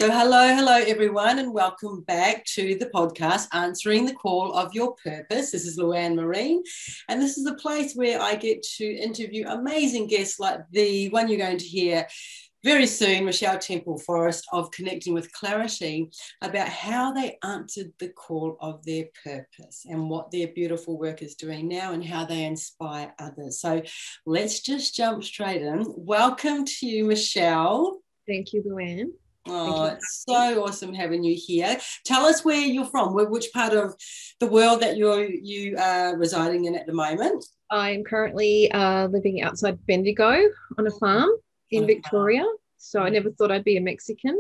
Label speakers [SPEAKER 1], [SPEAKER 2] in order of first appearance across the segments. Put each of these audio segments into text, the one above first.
[SPEAKER 1] So hello everyone, and welcome back to the podcast, Answering the Call of Your Purpose. This is Luanne Marine, and this is a place where I get to interview amazing guests like the one you're going to hear very soon, Michelle Temple Forrest of Connecting with Clarity, about how they answered the call of their purpose and what their beautiful work is doing now and how they inspire others. So let's just jump straight in. Welcome to you, Michelle.
[SPEAKER 2] Thank you, Luanne.
[SPEAKER 1] Oh, it's so awesome having you here. Tell us where you're from, which part of the world that you are residing in at the moment.
[SPEAKER 2] I'm currently living outside Bendigo on a farm in Victoria. So I never thought I'd be a Mexican.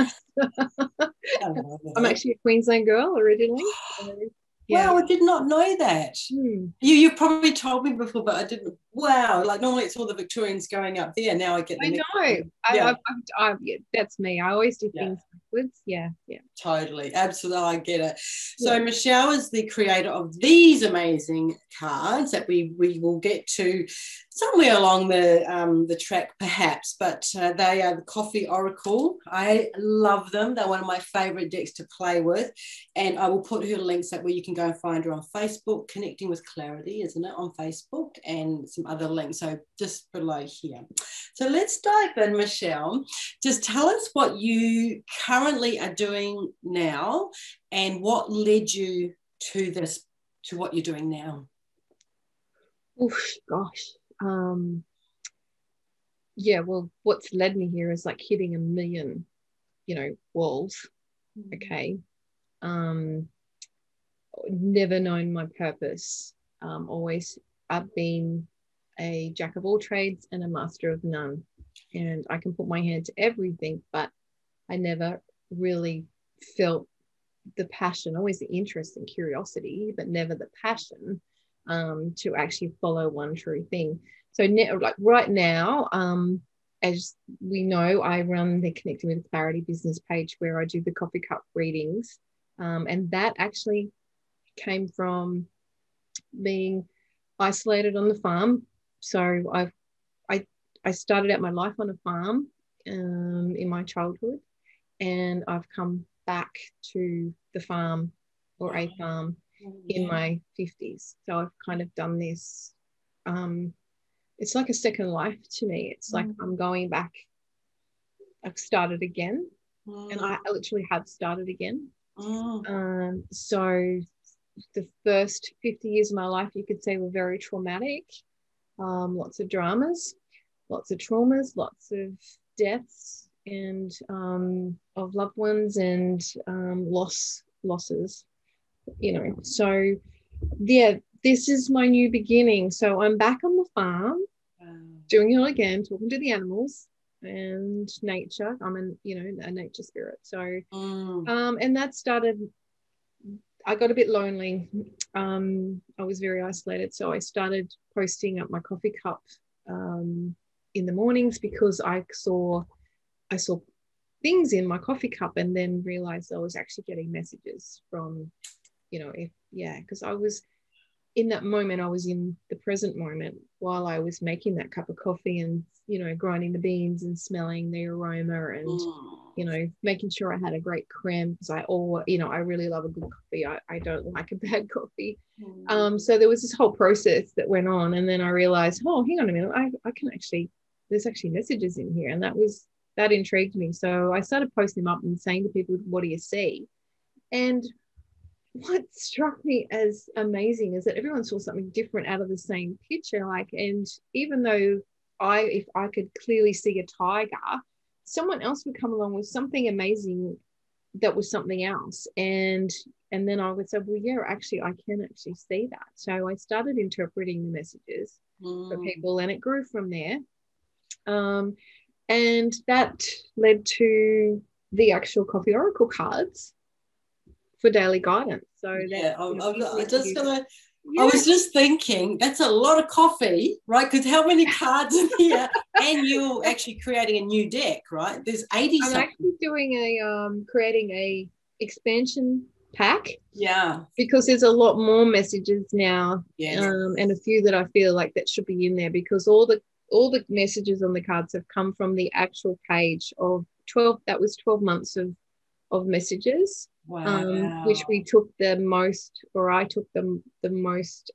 [SPEAKER 2] I'm actually a Queensland girl originally. So,
[SPEAKER 1] yeah. Wow, I did not know that. You probably told me before, but I didn't. Wow, like normally it's all the Victorians going up there. Now I get the
[SPEAKER 2] that's me. I always do things backwards. Yeah.
[SPEAKER 1] Totally, absolutely, I get it. So Michelle is the creator of these amazing cards that we will get to somewhere along the track perhaps, but they are the Coffee Oracle. I love them. They're one of my favorite decks to play with, and I will put her links up where you can go and find her on Facebook, Connecting with Clarity, isn't it, on Facebook, and some other links, so just below here. So let's dive in, Michelle. Just tell us what you currently are doing now and what led you to this, to what you're doing now.
[SPEAKER 2] Oof, gosh. Well, what's led me here is like hitting a million, walls. Okay. Never known my purpose. Always I've been a jack of all trades and a master of none. And I can put my hand to everything, but I never really felt the passion, always the interest and curiosity, but never the passion to actually follow one true thing. So right now, as we know, I run the Connecting with Clarity business page where I do the coffee cup readings. And that actually came from being isolated on the farm. So I started out my life on a farm in my childhood, and I've come back to the farm or a farm in my 50s. So I've kind of done this. It's like a second life to me. It's like I'm going back. I've started again, and I literally have started again. So the first 50 years of my life, you could say, were very traumatic. Lots of dramas, lots of traumas, lots of deaths and of loved ones and losses, So, this is my new beginning. So I'm back on the farm, doing it all again, talking to the animals and nature. I'm a nature spirit. So, and that started. I got a bit lonely. I was very isolated, so I started posting up my coffee cup in the mornings because I saw things in my coffee cup, and then realized I was actually getting messages from, because I was in that moment. I was in the present moment while I was making that cup of coffee and grinding the beans and smelling the aroma and making sure I had a great creme, because I really love a good coffee. I don't like a bad coffee. So there was this whole process that went on, and then I realized, oh, hang on a minute, I can actually, there's actually messages in here, and that intrigued me. So I started posting them up and saying to people, what do you see? And what struck me as amazing is that everyone saw something different out of the same picture. And even though if I could clearly see a tiger, someone else would come along with something amazing that was something else. And then I would say, well, yeah, actually, I can actually see that. So I started interpreting the messages for people, and it grew from there. And that led to the actual Coffee Oracle cards for daily guidance. So I was just thinking, that's a lot of coffee, right? Because how many cards in here? And you're actually creating a new deck, right? There's 80 something. I'm actually doing creating a expansion pack.
[SPEAKER 1] Yeah.
[SPEAKER 2] Because there's a lot more messages now. Yes. And a few that I feel like that should be in there, because all the messages on the cards have come from the actual page of that was 12 months of messages.
[SPEAKER 1] Wow.
[SPEAKER 2] Which we took the most, or I took the most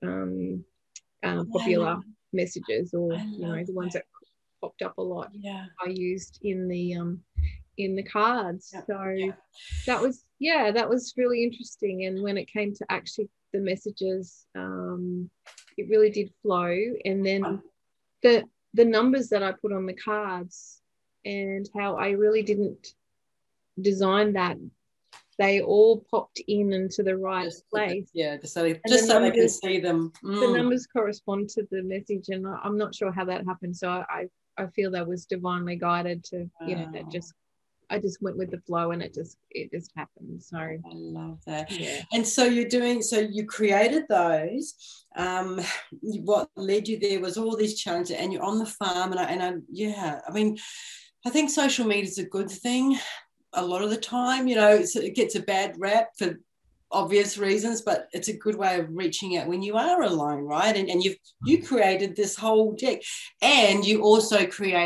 [SPEAKER 2] popular messages, or the ones that popped up a lot.
[SPEAKER 1] Yeah.
[SPEAKER 2] I used in the cards.
[SPEAKER 1] Yeah.
[SPEAKER 2] So
[SPEAKER 1] Yeah.
[SPEAKER 2] that was really interesting. And when it came to actually the messages, it really did flow. And then the numbers that I put on the cards and how I really didn't design that, they all popped in into the right place.
[SPEAKER 1] Just so they can see them.
[SPEAKER 2] The numbers correspond to the message, and I'm not sure how that happened. So I feel that was divinely guided to, that I just went with the flow, and it just happened. So I
[SPEAKER 1] love that.
[SPEAKER 2] Yeah.
[SPEAKER 1] And so you created those. What led you there was all these challenges, and you're on the farm, I mean, I think social media is a good thing. A lot of the time, it gets a bad rap for obvious reasons, but it's a good way of reaching out when you are alone, right? And you created this whole deck, and you also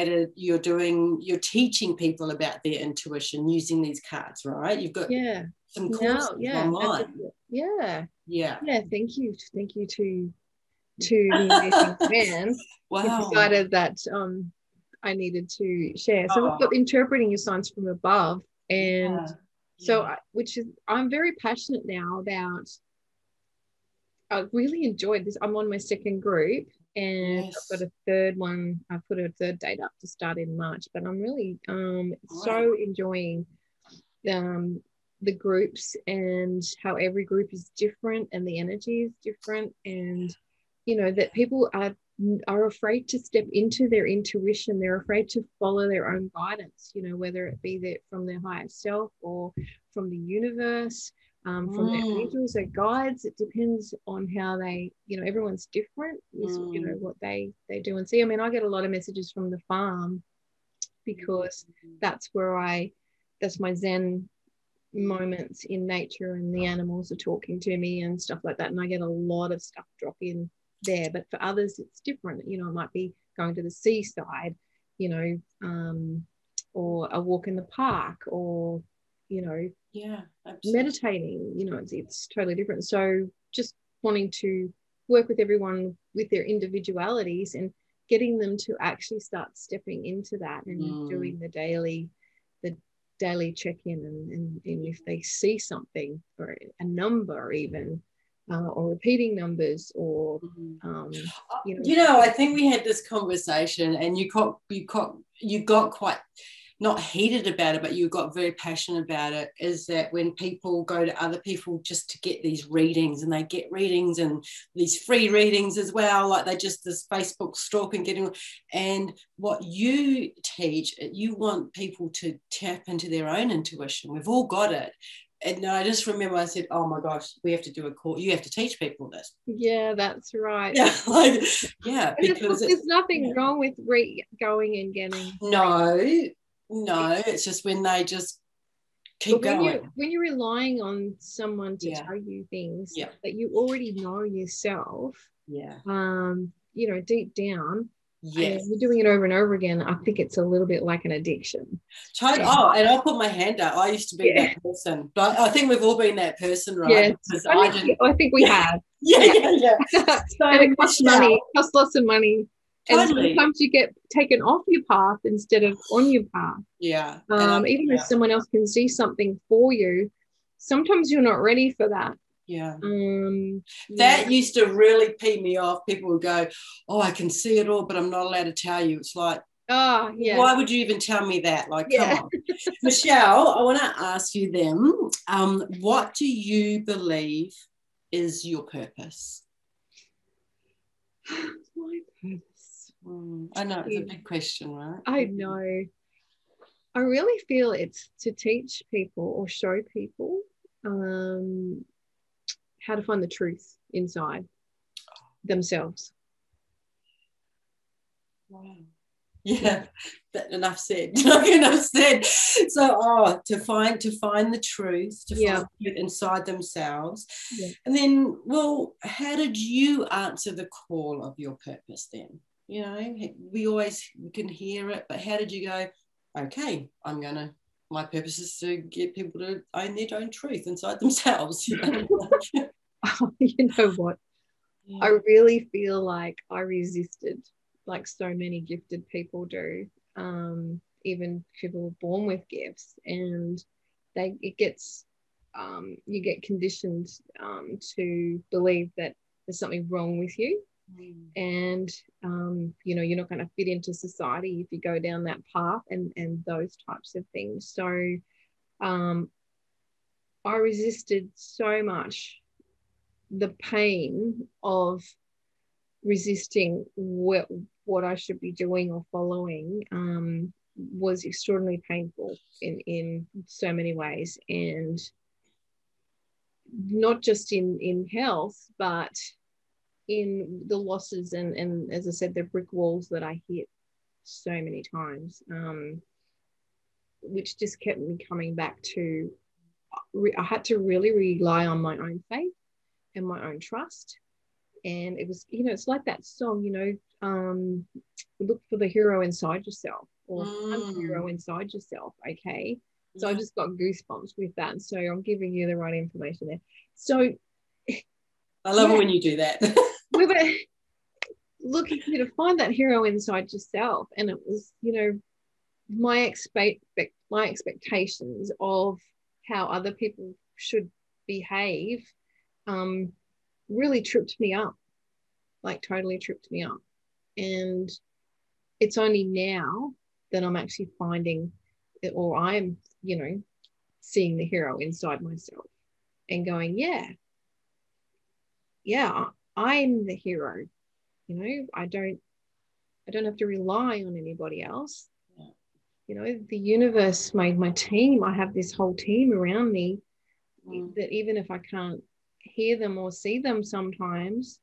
[SPEAKER 1] you're teaching people about their intuition using these cards, right? You've got some courses online.
[SPEAKER 2] Yeah. Thank you to the amazing man.
[SPEAKER 1] Wow.
[SPEAKER 2] Who decided that I needed to share. So we've got interpreting your signs from above. And I'm very passionate now about, I really enjoyed this. I'm on my second group, and I've got a third one. I put a third date up to start in March, but I'm really so enjoying the groups, and how every group is different and the energy is different, and that people are afraid to step into their intuition. They're afraid to follow their own guidance, whether it be from their higher self or from the universe, from their angels or guides. It depends on how they, everyone's different with, what they do and see. I mean, I get a lot of messages from the farm, because that's my Zen moments in nature, and the animals are talking to me and stuff like that. And I get a lot of stuff drop in there. But for others it's different. It might be going to the seaside, or a walk in the park, or meditating. It's totally different. So just wanting to work with everyone with their individualities, and getting them to actually start stepping into that, and doing the daily check-in, and if they see something, or a number even, or repeating numbers, or
[SPEAKER 1] I think we had this conversation, and you got quite not heated about it, but you got very passionate about it, is that when people go to other people just to get these readings, and they get readings and these free readings as well, like they just this Facebook stalking, and what you teach, you want people to tap into their own intuition. We've all got it. And I just remember I said, oh my gosh, we have to do a course. You have to teach people this.
[SPEAKER 2] Yeah, that's right.
[SPEAKER 1] Yeah,
[SPEAKER 2] because there's nothing wrong with going and getting.
[SPEAKER 1] No, it's just when they just keep going.
[SPEAKER 2] When you're relying on someone to tell you things that you already know yourself, deep down, and you're doing it over and over again, I think it's a little bit like an addiction.
[SPEAKER 1] And I'll put my hand up. I used to be that person, but I think we've all been that person, right?
[SPEAKER 2] Yeah, I think we have.
[SPEAKER 1] Yeah.
[SPEAKER 2] So, and it costs money. It costs lots of money.
[SPEAKER 1] Totally.
[SPEAKER 2] And sometimes you get taken off your path instead of on your path.
[SPEAKER 1] Yeah.
[SPEAKER 2] Even if someone else can see something for you, sometimes you're not ready for that.
[SPEAKER 1] Yeah. That used to really pee me off. People would go, oh, I can see it all, but I'm not allowed to tell you. It's like, why would you even tell me that? Like, come on. Michelle, I want to ask you then, what do you believe is your purpose?
[SPEAKER 2] My purpose.
[SPEAKER 1] I know it's a big question, right?
[SPEAKER 2] I know. I really feel it's to teach people or show people how to find the truth inside themselves.
[SPEAKER 1] Wow. Yeah, enough said. Enough said. So, to find the truth, find the truth inside themselves. Yeah. And then, well, how did you answer the call of your purpose then? We can hear it, but how did you go, okay, I'm going to my purpose is to get people to own their own truth inside themselves. You know?
[SPEAKER 2] You know what?
[SPEAKER 1] Yeah.
[SPEAKER 2] I really feel like I resisted, like so many gifted people do. Even people born with gifts, and you get conditioned to believe that there's something wrong with you, and you're not going to fit into society if you go down that path, and those types of things. So I resisted so much the pain of resisting what I should be doing or following. Was extraordinarily painful in so many ways, and not just in health, but in the losses and as I said, the brick walls that I hit so many times, which just kept me coming back to, I had to really rely on my own faith and my own trust. And it was, it's like that song, look for the hero inside yourself, or find the hero inside yourself. Okay. So I just got goosebumps with that. And so I'm giving you the right information there. So
[SPEAKER 1] I love it when you do that.
[SPEAKER 2] We were looking to find that hero inside yourself. And it was, my expectations of how other people should behave really tripped me up, like totally tripped me up. And it's only now that I'm actually finding it, or I'm, seeing the hero inside myself and going, yeah, I'm the hero. I don't have to rely on anybody else. The universe made my team. I have this whole team around me that even if I can't hear them or see them sometimes,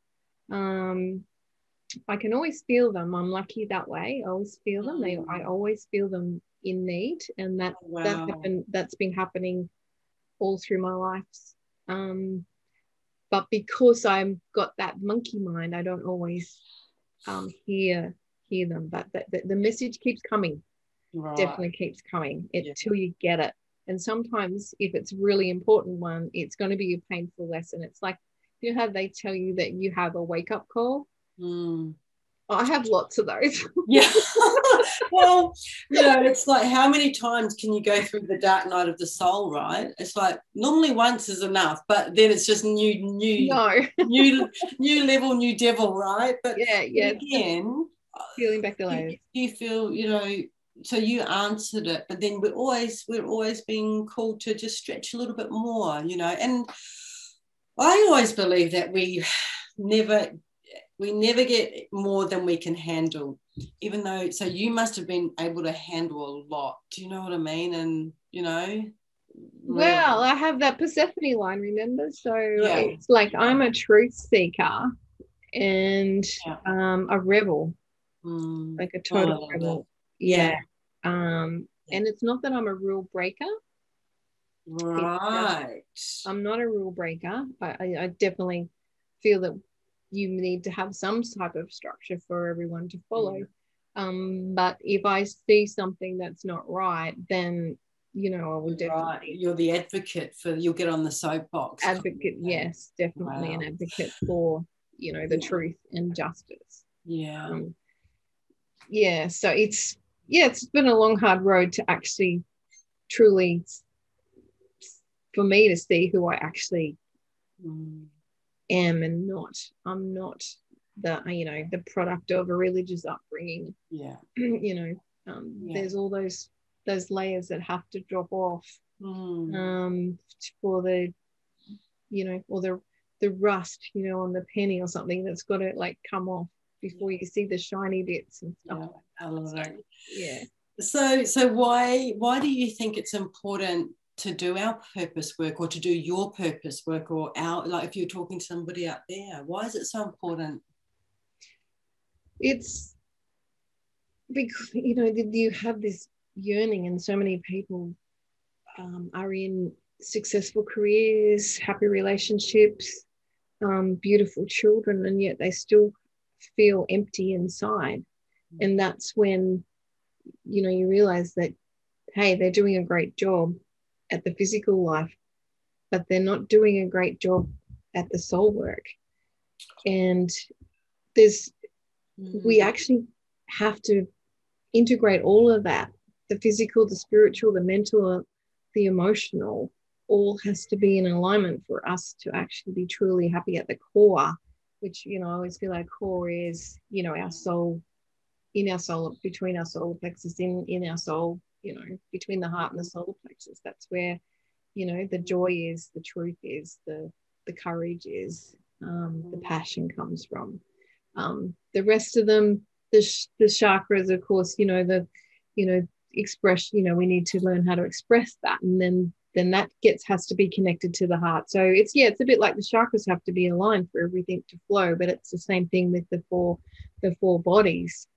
[SPEAKER 2] I can always feel them. I'm lucky that way. I always feel them. I always feel them in need, and that's been happening all through my life. But because I've got that monkey mind, I don't always hear them. But the message keeps coming. Right. Definitely keeps coming till you get it. And sometimes if it's really important one, it's going to be a painful lesson. It's like, how they tell you that you have a wake-up call? I have lots of those.
[SPEAKER 1] Yeah. Well, it's like, how many times can you go through the dark night of the soul, right? It's like normally once is enough, but then it's just new level, new devil, right? But again,
[SPEAKER 2] peeling back the layers.
[SPEAKER 1] You feel, so you answered it, but then we're always being called to just stretch a little bit more, and I always believe that we never get more than we can handle, even though, so you must have been able to handle a lot. Do you know what I mean? And,
[SPEAKER 2] well, I have that Persephone line, remember? So it's like I'm a truth seeker and a rebel, like a total rebel. Yeah. And it's not that I'm a rule breaker.
[SPEAKER 1] Right.
[SPEAKER 2] I'm not a rule breaker. I definitely feel that you need to have some type of structure for everyone to follow. But if I see something that's not right, then, I will definitely. Right.
[SPEAKER 1] You're the advocate you'll get on the soapbox.
[SPEAKER 2] Advocate, yes, definitely an advocate for, the truth and justice.
[SPEAKER 1] Yeah.
[SPEAKER 2] So it's been a long, hard road to actually truly, for me to see who I actually am and not. I'm not the product of a religious upbringing.
[SPEAKER 1] Yeah.
[SPEAKER 2] There's all those layers that have to drop off for the, or the rust, on the penny or something that's got to like come off before you see the shiny bits and stuff.
[SPEAKER 1] I love that.
[SPEAKER 2] Yeah.
[SPEAKER 1] So why do you think it's important to do our purpose work, or to do your purpose work, or if you're talking to somebody out there, why is it so important?
[SPEAKER 2] It's because, you have this yearning, and so many people are in successful careers, happy relationships, beautiful children, and yet they still feel empty inside. And that's when, you realize that hey, they're doing a great job at the physical life, but they're not doing a great job at the soul work. And we actually have to integrate all of that, the physical, the spiritual, the mental, the emotional, all has to be in alignment for us to actually be truly happy at the core, which, I always feel like core is, our soul, in our soul, between our solar plexus, in our soul, between the heart and the solar plexus. That's where, the joy is, the truth is, the courage is, the passion comes from. The rest of them, the chakras, of course, express, we need to learn how to express that. And then that has to be connected to the heart. So it's a bit like the chakras have to be aligned for everything to flow, but it's the same thing with the four bodies.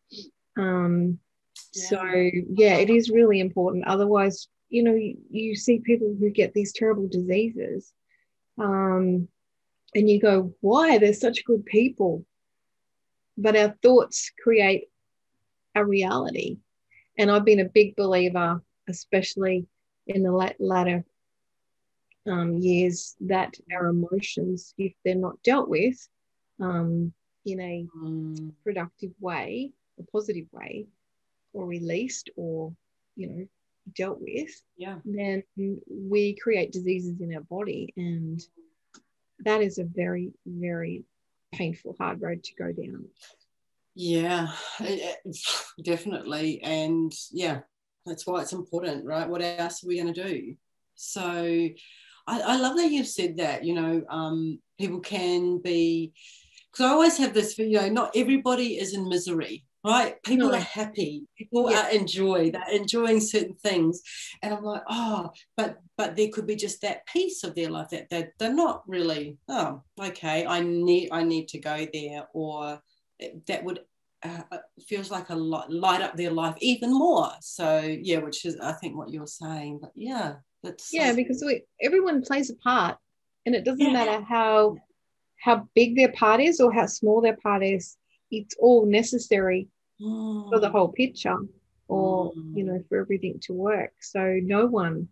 [SPEAKER 2] So it is really important. Otherwise, you see people who get these terrible diseases, and you go, why? They're such good people. But our thoughts create a reality. And I've been a big believer, especially in the latter years, that our emotions, if they're not dealt with in a productive way, a positive way, or released, or dealt with, then we create diseases in our body, and that is a very, very painful, hard road to go down.
[SPEAKER 1] Yeah, definitely. And that's why it's important, right? What else are we going to do? So I love that you've said that, people can be, because I always have this, not everybody is in misery, right? People are happy, people are they're enjoying certain things. And I'm like, but there could be just that piece of their life that they're not really, okay, I need to go there, or that would feels like a lot light up their life even more. So which is, I think, what you're saying. But that's
[SPEAKER 2] because everyone plays a part, and it doesn't matter how big their part is or how small their part is. It's all necessary for the whole picture, or for everything to work. So no one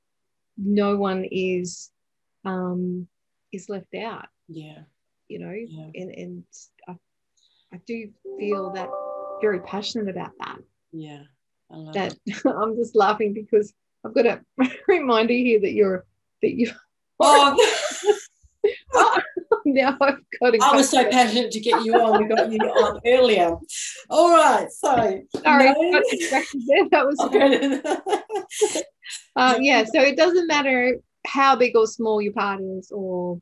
[SPEAKER 2] is left out. And I do feel that very passionate about that.
[SPEAKER 1] Yeah, I love
[SPEAKER 2] that. I'm just laughing because I've got a reminder here that you. Now I've got to go.
[SPEAKER 1] I was so passionate to get you on. We got you on earlier. All right, so
[SPEAKER 2] sorry, I got distracted there. That was so it doesn't matter how big or small your part is, or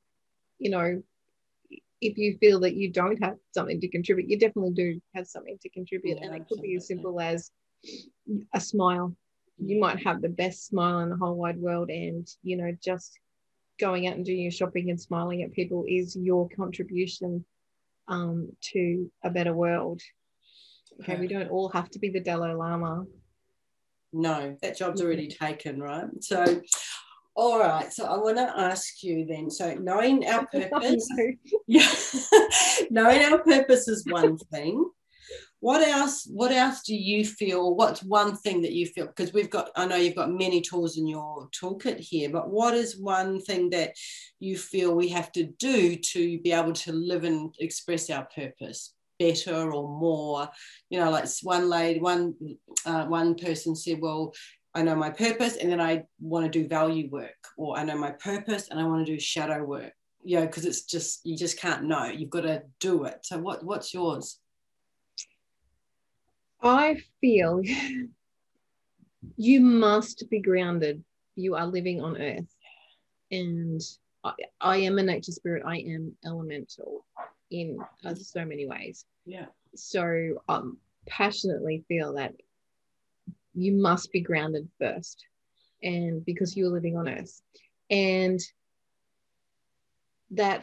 [SPEAKER 2] if you feel that you don't have something to contribute, you definitely do have something to contribute. And it could be as simple as a smile. You might have the best smile in the whole wide world, and just going out and doing your shopping and smiling at people is your contribution to a better world. Okay, we don't all have to be the Dalai Lama.
[SPEAKER 1] No, that job's already taken, right? So all right, so I want to ask you then, so knowing our purpose, knowing our purpose is one thing. What else do you feel, what's one thing that you feel, because I know you've got many tools in your toolkit here, but what is one thing that you feel we have to do to be able to live and express our purpose better or more? Like one person said, well, I know my purpose and then I want to do value work, or I know my purpose and I want to do shadow work, because it's just, you just can't know, you've got to do it. So what's yours?
[SPEAKER 2] I feel you must be grounded. You are living on earth, and I am a nature spirit. I am elemental in so many ways. So I passionately feel that you must be grounded first, and because you're living on earth, and that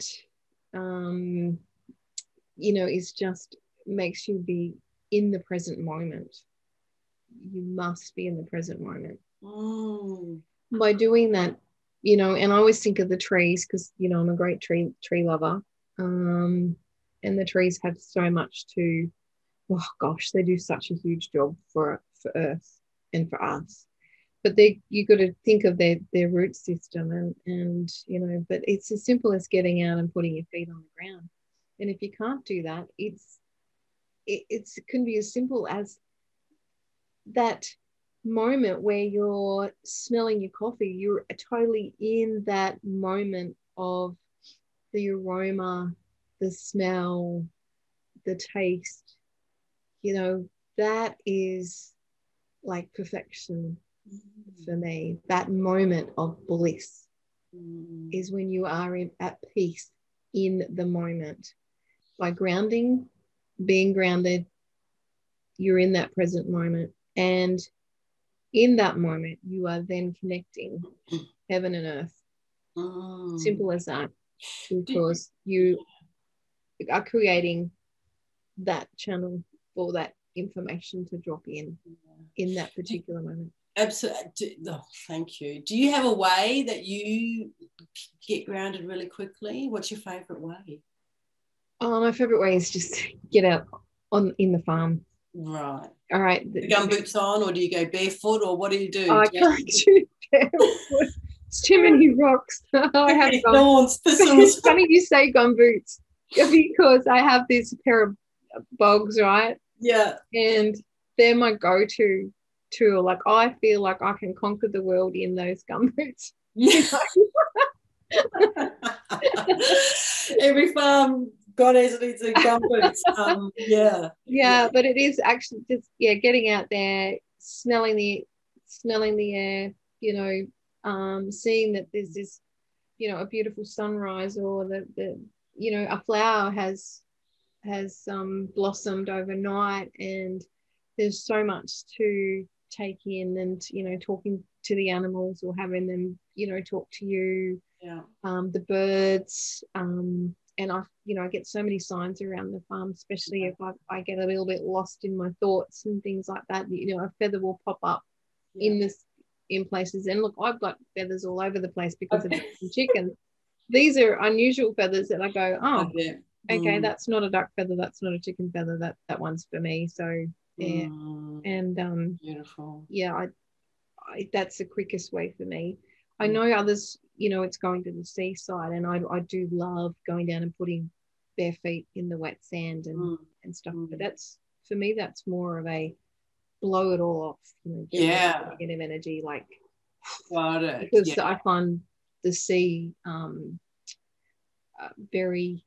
[SPEAKER 2] is just makes you be in the present moment. You must be in the present moment. By doing that, and I always think of the trees, because I'm a great tree lover, and the trees have so much to, they do such a huge job for Earth and for us. but you got to think of their root system, and you know, but it's as simple as getting out and putting your feet on the ground. And if you can't do that, it can be as simple as that moment where you're smelling your coffee. You're totally in that moment of the aroma, the smell, the taste. You know, that is like perfection for me. That moment of bliss is when you are at peace in the moment. By grounding, being grounded, you're in that present moment. And in that moment, you are then connecting heaven and earth. Simple as that. Because you are creating that channel for that information to drop in that particular moment.
[SPEAKER 1] Absolutely. Oh, thank you. Do you have a way that you get grounded really quickly? What's your favourite way?
[SPEAKER 2] Oh, my favourite way is just get out in the farm.
[SPEAKER 1] Right.
[SPEAKER 2] All right.
[SPEAKER 1] The gumboots on, or do you go barefoot, or what do you do?
[SPEAKER 2] I can't do barefoot. It's too many rocks. I have
[SPEAKER 1] thorns,
[SPEAKER 2] it's funny you say gumboots because I have this pair of bogs, right?
[SPEAKER 1] Yeah.
[SPEAKER 2] And they're my go-to tool. Like, I feel like I can conquer the world in those gumboots.
[SPEAKER 1] Yeah. Every farm goddess needs a gumboots. Yeah,
[SPEAKER 2] but it is actually just getting out there, smelling the air, you know, seeing that there's this, you know, a beautiful sunrise, or the you know, a flower has blossomed overnight, and there's so much to take in, and you know, talking to the animals or having them, you know, talk to you.
[SPEAKER 1] Yeah.
[SPEAKER 2] The birds, and I get so many signs around the farm, especially if I get a little bit lost in my thoughts and things like that. You know, a feather will pop up in places, and look, I've got feathers all over the place because of chickens. These are unusual feathers that I go, okay, that's not a duck feather, that's not a chicken feather, that one's for me. So yeah, and
[SPEAKER 1] beautiful.
[SPEAKER 2] Yeah, I that's the quickest way for me. I know others, you know, it's going to the seaside, and I do love going down and putting bare feet in the wet sand and stuff. But that's, for me, that's more of a blow it all off, you know, get negative energy, like,
[SPEAKER 1] got it.
[SPEAKER 2] because I find the sea very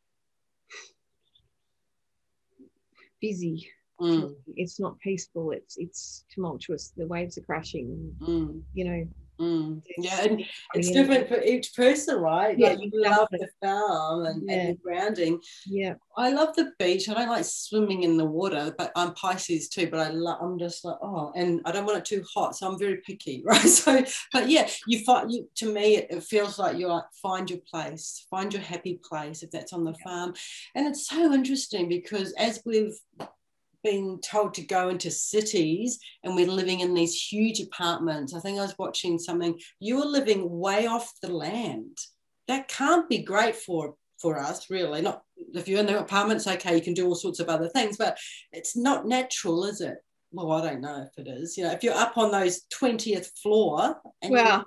[SPEAKER 2] busy. It's not peaceful. It's tumultuous. The waves are crashing. You know.
[SPEAKER 1] Yeah, and it's different for each person, right?
[SPEAKER 2] Yeah,
[SPEAKER 1] like, you love the farm and the grounding.
[SPEAKER 2] Yeah,
[SPEAKER 1] I love the beach. I don't like swimming in the water, but I'm Pisces too. But I'm just like, and I don't want it too hot, so I'm very picky, right? So, but yeah, to me, it feels like you find your place, find your happy place if that's on the farm, and it's so interesting because as we've been told to go into cities and we're living in these huge apartments. I think I was watching something, you are living way off the land. That can't be great for us, really. Not if you're in the apartments, okay, you can do all sorts of other things, but it's not natural, is it? Well, I don't know if it is. You know, if you're up on those 20th floor and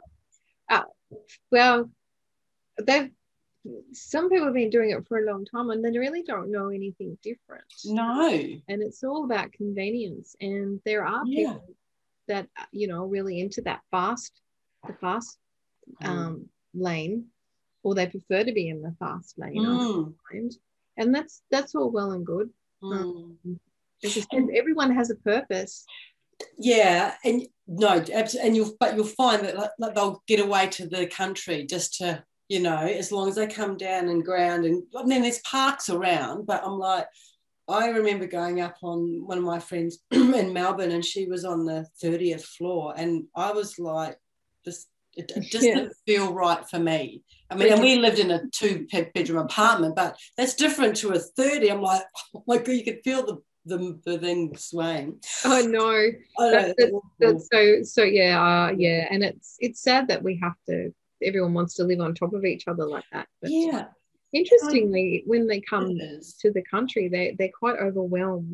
[SPEAKER 2] some people have been doing it for a long time and they really don't know anything different.
[SPEAKER 1] No.
[SPEAKER 2] And it's all about convenience. And there are people that, you know, really into that fast lane, or they prefer to be in the fast lane. And that's all well and good. Because everyone has a purpose.
[SPEAKER 1] Yeah, and no, absolutely. And you'll find that like they'll get away to the country just to, you know, as long as they come down and ground. And I mean, there's parks around, but I'm like, I remember going up on one of my friends in Melbourne, and she was on the 30th floor, and I was like, it just didn't feel right for me. I mean, and we lived in a 2-bedroom apartment, but that's different to a 30. I'm like, oh my God, you could feel the thing swaying.
[SPEAKER 2] I know. That's so yeah. And it's sad that we have to. Everyone wants to live on top of each other like that. But interestingly, when they come to the country, they're quite overwhelmed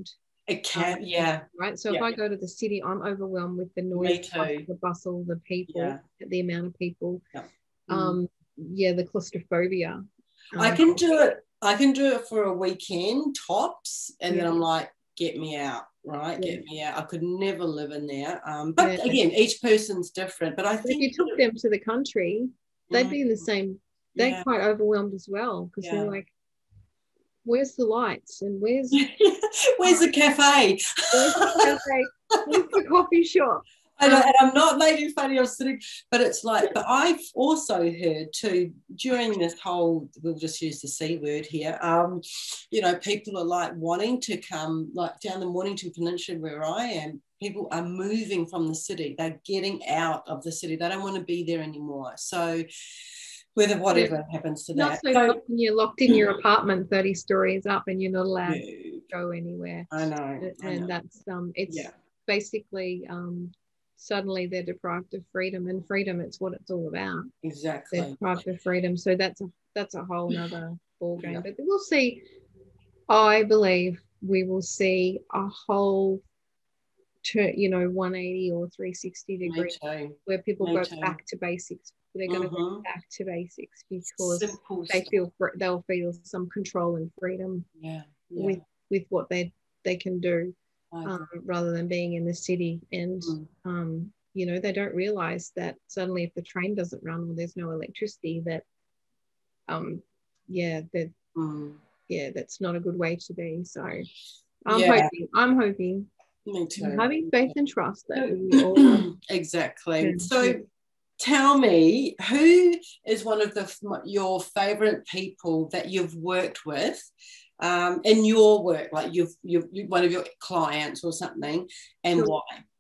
[SPEAKER 1] It can, yeah.
[SPEAKER 2] Right. So
[SPEAKER 1] yeah.
[SPEAKER 2] if I go to the city, I'm overwhelmed with the noise, the bustle, the people, the amount of people. The claustrophobia.
[SPEAKER 1] I can do it. I can do it for a weekend tops, and then I'm like, get me out, right? Get me out. I could never live in there. But again, each person's different. But I think
[SPEAKER 2] if you took them to the country, they'd be in the same. They're quite overwhelmed as well, because they're like, where's the lights and where's
[SPEAKER 1] the cafe?
[SPEAKER 2] Where's the cafe? Where's the coffee shop?
[SPEAKER 1] And I'm not making fun of sitting, but it's like, but I've also heard too, during this whole, we'll just use the C word here, you know, people are like wanting to come, like down the Mornington Peninsula where I am, people are moving from the city. They're getting out of the city. They don't want to be there anymore. So whatever happens to that.
[SPEAKER 2] Not so when you're locked in your apartment 30 stories up and you're not allowed to go anywhere.
[SPEAKER 1] I know.
[SPEAKER 2] And that's, it's basically, suddenly they're deprived of freedom, and freedom, it's what it's all about.
[SPEAKER 1] Exactly.
[SPEAKER 2] They're deprived of freedom. So that's a whole nother ball game. But we'll see. I believe we will see a whole 180 or 360 degrees where people go back to basics. They're going to go back to basics because they'll feel some control and freedom with what they can do. Rather than being in the city, and they don't realize that suddenly if the train doesn't run or there's no electricity, that that's not a good way to be. So I'm hoping me too. I'm having faith and trust that we all
[SPEAKER 1] exactly. So tell me, who is one of your favorite people that you've worked with in your work, like you've one of your clients or something, and why?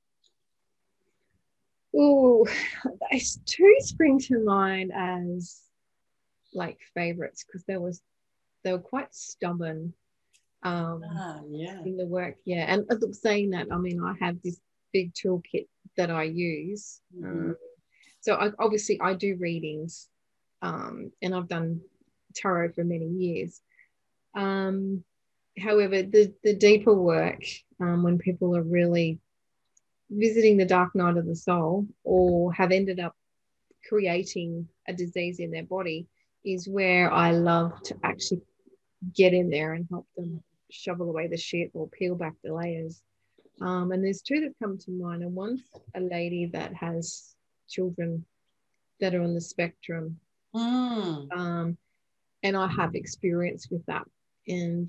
[SPEAKER 2] Oh, two spring to mind as like favorites, because they were quite stubborn in the work. And saying that, I mean, I have this big toolkit that I use. So I do readings, and I've done tarot for many years. However, the deeper work, when people are really visiting the dark night of the soul or have ended up creating a disease in their body, is where I love to actually get in there and help them shovel away the shit or peel back the layers. And there's two that come to mind, and one's a lady that has children that are on the spectrum. And I have experience with that. And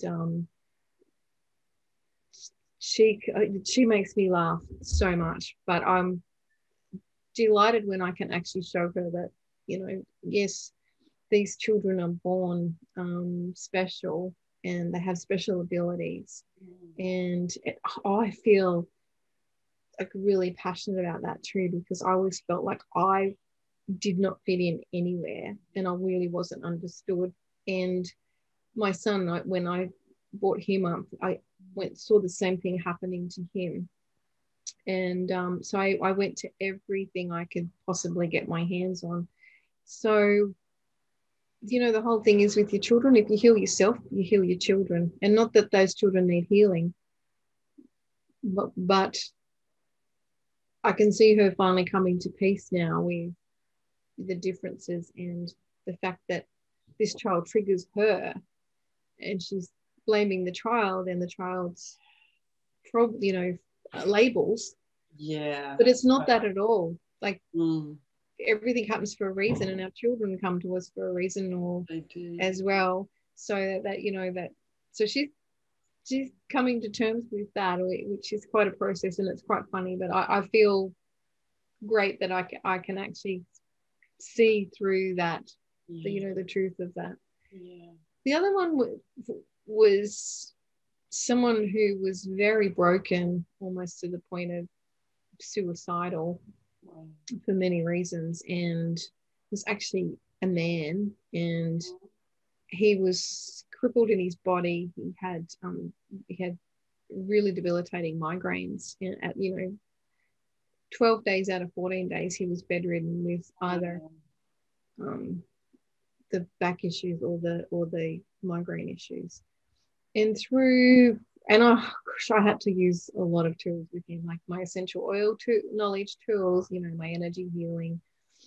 [SPEAKER 2] she makes me laugh so much, but I'm delighted when I can actually show her that, yes, these children are born special and they have special abilities. And I feel like really passionate about that too, because I always felt like I did not fit in anywhere and I really wasn't understood. And my son, when I brought him up, I saw the same thing happening to him. And so I went to everything I could possibly get my hands on. So, the whole thing is with your children, if you heal yourself, you heal your children. And not that those children need healing, but I can see her finally coming to peace now with the differences and the fact that this child triggers her and she's blaming the child and the child's labels. But it's not that at all. Like everything happens for a reason, and our children come to us for a reason or as well. So that so she's coming to terms with that, which is quite a process, and it's quite funny. But I feel great that I can actually see through that, the truth of that. The other one was someone who was very broken, almost to the point of suicidal for many reasons, and was actually a man, and he was crippled in his body. He had really debilitating migraines, and at 12 days out of 14 days he was bedridden with either the back issues or the migraine issues. And through and gosh, I had to use a lot of tools with him, like my essential oil knowledge tools, you know, my energy healing,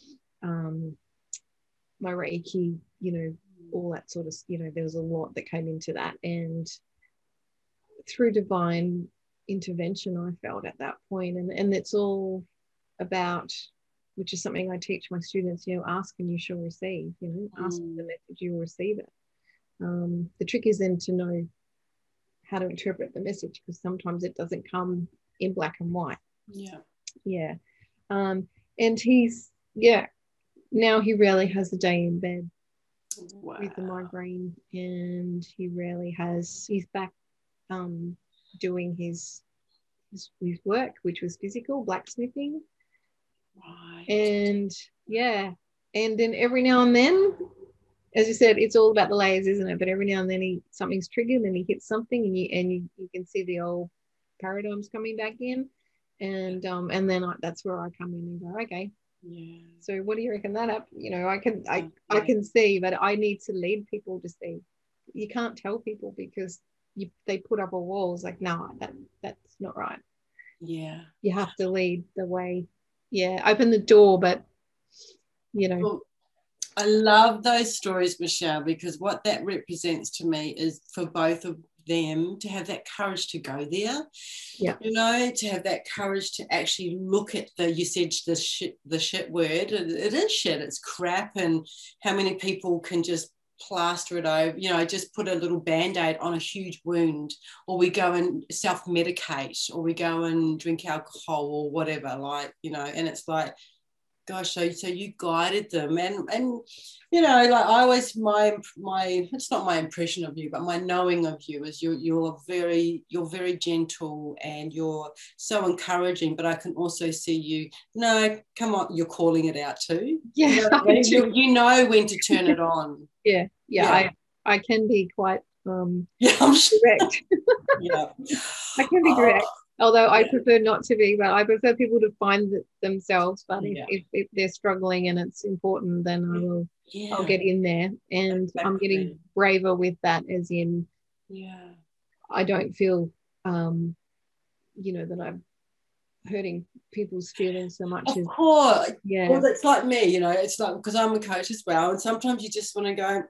[SPEAKER 2] my Reiki, you know, all that sort of, you know, there was a lot that came into that. And through divine intervention, I felt at that point, and it's all about, which is something I teach my students, you know, ask and you shall receive, you know, ask for the message, you will receive it. The trick is then to know how to interpret the message, because sometimes it doesn't come in black and white. Yeah. And he's, now he rarely has a day in bed with the migraine, and he's back doing his work, which was physical, blacksmithing. And then every now and then, as you said, it's all about the layers, isn't it? But every now and then something's triggered and he hits something, and you can see the old paradigms coming back in, and then that's where I come in and go, okay, so what do you reckon that up? You know, I can see, but I need to lead people to see. You can't tell people because they put up a wall. It's like, no, that's not right. You have to lead the way. Open the door, but you know.
[SPEAKER 1] Well, I love those stories, Michelle, because what that represents to me is for both of them to have that courage to go there, you know, to have that courage to actually look at you said the shit word. It is shit, it's crap, and how many people can just plaster it over, you know, just put a little band-aid on a huge wound, or we go and self-medicate, or we go and drink alcohol or whatever, like, you know, and it's like, gosh, so you guided them, and you know, like I always, my it's not my impression of you, but my knowing of you is you're very gentle, and you're so encouraging, but I can also see you, no, come on, you're calling it out too. You know, you know when to turn it on.
[SPEAKER 2] I can be quite
[SPEAKER 1] I'm
[SPEAKER 2] direct. I can be direct. Although I prefer not to be, but I prefer people to find themselves. But if they're struggling and it's important, then I'll get in there. And I'm getting braver with that, as in, I don't feel, you know, that I'm hurting people's feelings so much.
[SPEAKER 1] Of course. Well, it's like me, you know, it's like, because I'm a coach as well, and sometimes you just want to go,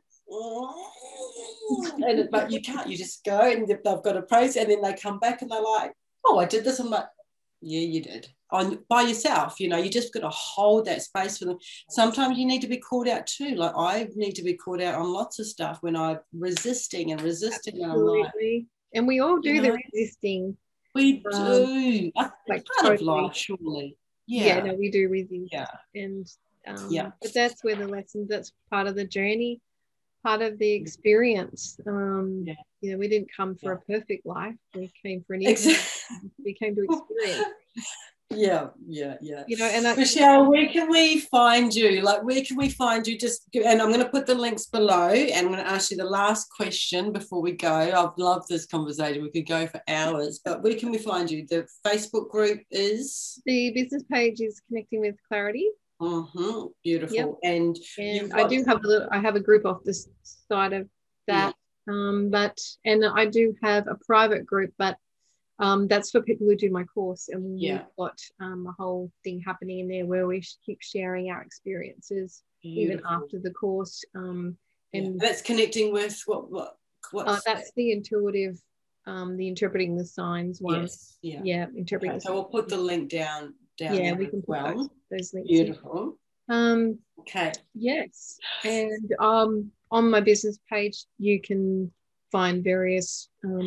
[SPEAKER 1] but you can't. You just go, and they've got a process, and then they come back and they're like, oh, I did this. I'm like, yeah, you did. By yourself, you know, you just got to hold that space for them. Sometimes you need to be called out too. Like I need to be called out on lots of stuff when I'm resisting.
[SPEAKER 2] Absolutely.
[SPEAKER 1] And I'm like,
[SPEAKER 2] and we all do the resisting.
[SPEAKER 1] We do. Like part of life, surely.
[SPEAKER 2] No, we do resist. And but that's where the lessons, that's part of the journey, part of the experience. You know, we didn't come for a perfect life. We came for an we came to experience.
[SPEAKER 1] You
[SPEAKER 2] know, and
[SPEAKER 1] Michelle, where can we find you? Like, where can we find you? And I'm going to put the links below, and I'm going to ask you the last question before we go. I've loved this conversation. We could go for hours, but where can we find you? The Facebook group is?
[SPEAKER 2] The business page is Connecting with Clarity.
[SPEAKER 1] Beautiful. And
[SPEAKER 2] I do have I have a group off the side of that. And I do have a private group, but that's for people who do my course, and we've got a whole thing happening in there where we keep sharing our experiences even after the course. And
[SPEAKER 1] that's connecting with what
[SPEAKER 2] that's the intuitive, the interpreting the signs one. Interpreting.
[SPEAKER 1] Okay, so we'll put the link down.
[SPEAKER 2] Yeah, we can put those links.
[SPEAKER 1] Beautiful. Okay.
[SPEAKER 2] Yes, and on my business page you can find various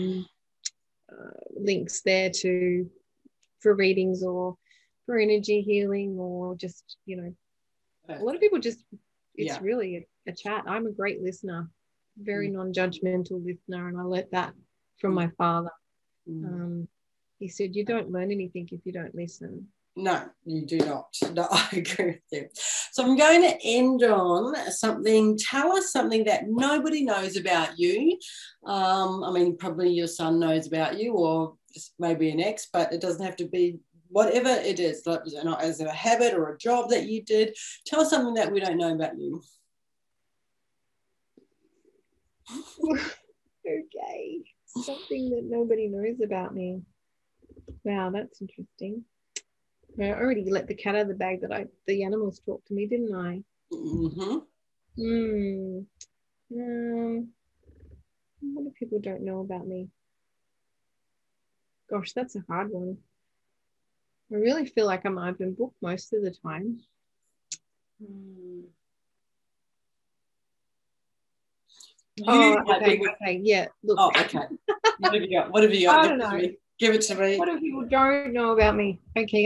[SPEAKER 2] links there for readings or for energy healing, or just, you know, a lot of people just, it's really a chat. I'm a great listener, very non-judgmental listener, and I learnt that from my father. He said, you don't learn anything if you don't listen.
[SPEAKER 1] No, you do not. No, I agree with you. So I'm going to end on something. Tell us something that nobody knows about you. I mean, probably your son knows about you, or just maybe an ex, but it doesn't have to be, whatever it is, like, as a habit or a job that you did. Tell us something that we don't know about you.
[SPEAKER 2] Okay. Something that nobody knows about me. Wow, that's interesting. I already let the cat out of the bag that the animals talk to me, didn't I?
[SPEAKER 1] Mm-hmm.
[SPEAKER 2] What do people don't know about me? Gosh, that's a hard one. I really feel like I'm open book most of the time. Okay. Yeah. Look.
[SPEAKER 1] Oh, okay. What have you got? What have you got?
[SPEAKER 2] I don't know.
[SPEAKER 1] Give it to me.
[SPEAKER 2] What do people don't know about me? Okay,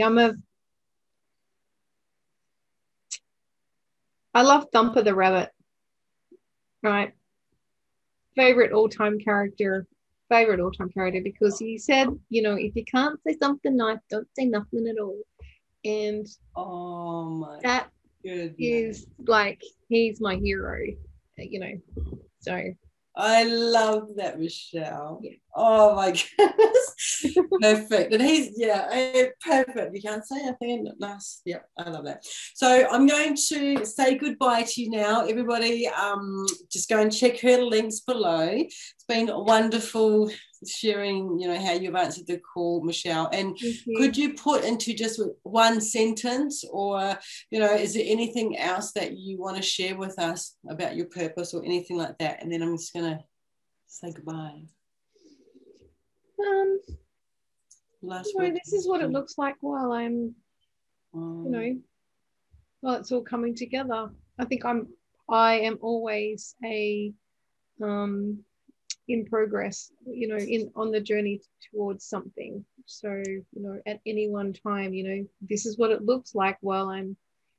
[SPEAKER 2] I love Thumper the rabbit. Right. Favorite all-time character because he said, if you can't say something nice, don't say nothing at all. And
[SPEAKER 1] oh my
[SPEAKER 2] that
[SPEAKER 1] goodness.
[SPEAKER 2] is like, he's my hero, so
[SPEAKER 1] I love that, Michelle.
[SPEAKER 2] Yeah.
[SPEAKER 1] Oh my goodness. Perfect. And he's, perfect. You can't say anything nice. Yeah, I love that. So I'm going to say goodbye to you now, everybody. Just go and check her links below. It's been wonderful sharing, how you've answered the call, Michelle. And could you put into just one sentence, or, is there anything else that you want to share with us about your purpose or anything like that? And then I'm just going to say goodbye.
[SPEAKER 2] This is what it looks like while I'm, while it's all coming together. I think I am always in progress, on the journey towards something. So, at any one time, this is what it looks like while I,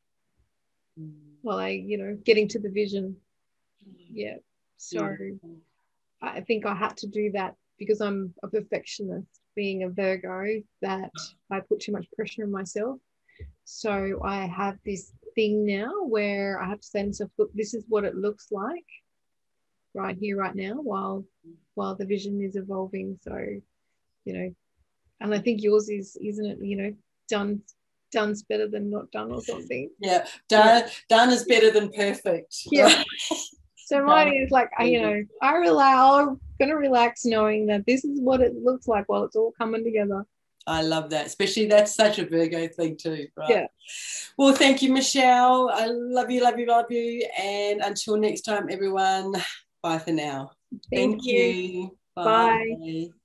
[SPEAKER 2] getting to the vision. Yeah. So I think I had to do that because I'm a perfectionist, being a Virgo, that I put too much pressure on myself. So I have this thing now where I have to say to myself, look, this is what it looks like right here, right now, while the vision is evolving. So, and I think yours isn't it, done's better than not done or something.
[SPEAKER 1] Yeah, done is better than perfect.
[SPEAKER 2] Yeah. So mine is like, I'm going to relax knowing that this is what it looks like while it's all coming together.
[SPEAKER 1] I love that, especially that's such a Virgo thing too, right?
[SPEAKER 2] Yeah.
[SPEAKER 1] Well, thank you, Michelle. I love you, love you, love you. And until next time, everyone, bye for now. Thank you.
[SPEAKER 2] Bye.